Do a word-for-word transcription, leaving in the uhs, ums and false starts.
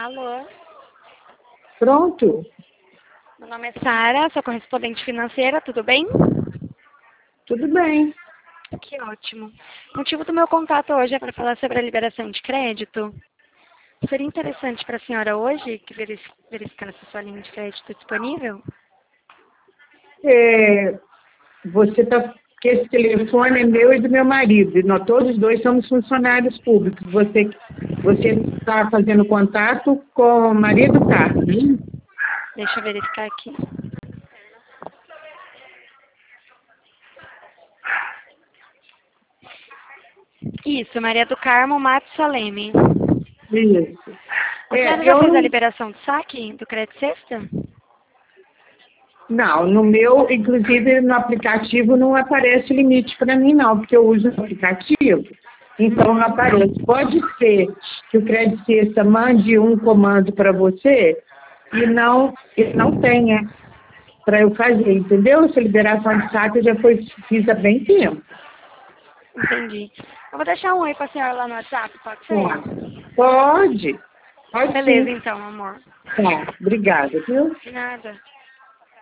Alô? Pronto? Meu nome é Sara, sou correspondente financeira, tudo bem? Tudo bem. Que ótimo. O motivo do meu contato hoje é para falar sobre a liberação de crédito. Seria interessante para a senhora hoje que verific- verificasse a sua linha de crédito disponível? É, você está. Porque esse telefone é meu e do meu marido. E nós todos dois somos funcionários públicos. Você você está fazendo contato com o marido Carlos, né? Deixa eu verificar aqui. Isso, Maria do Carmo Matos Saleme. Isso. A senhora É, já eu fez a não. liberação do saque do crédito sexta? Não, no meu, inclusive no aplicativo não aparece limite para mim, não, porque eu uso o aplicativo, então não aparece. Pode ser que o Crédito Sexta mande um comando para você e não, e não tenha para eu fazer, entendeu? Essa liberação de saque eu já foi, fiz há bem tempo. Entendi. Eu vou deixar um oi para a senhora lá no WhatsApp, pode ser? Pode, pode Beleza, sim. então, amor. Tá, obrigada, viu? De nada.